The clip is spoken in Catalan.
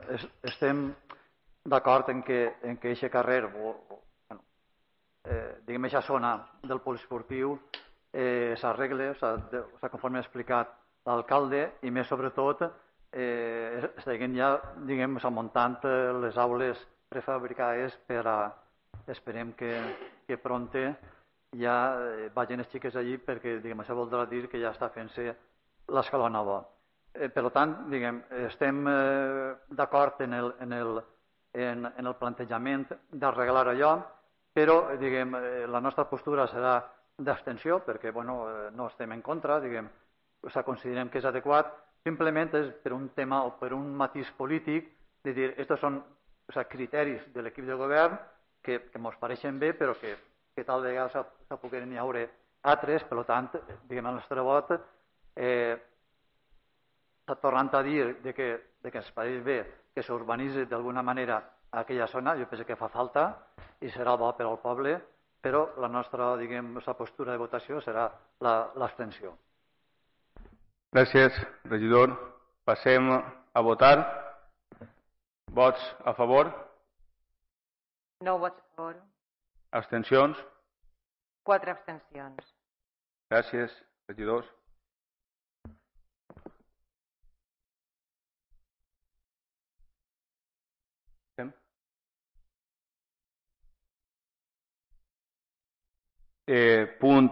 estem d'acord en que aquest carrer, diguem, aquesta zona del polisportiu s'arregle, conforme ha explicat l'alcalde, i més sobretot estiguen ja, diguem, muntant les aules prefabricades per a, esperem que pronte ja vagin els xiques allí, perquè, diguem, això voldrà dir que ja està fent-se l'escola nova. Per tant, diguem, estem d'acord en el plantejament d'arreglar allò, però, diguem, la nostra postura serà d'abstenció, perquè, no estem en contra, diguem, considerem que és adequat, simplement és per un tema o per un matís polític, de dir, aquests són criteris de l'equip de govern que ens pareixen bé, però que tal vegada se pogueren hi haure altres, per tant, diguem, el nostre vot tornant a dir que ens pareix bé que s'urbanitzi d'alguna manera aquella zona, jo penso que fa falta i serà bo per al poble, però la nostra, diguem, postura de votació serà l'abstenció. Gràcies, regidor. Passem a votar. Vots a favor? No vots a favor. Abstencions? 4 abstencions. Gràcies, regidors. Punt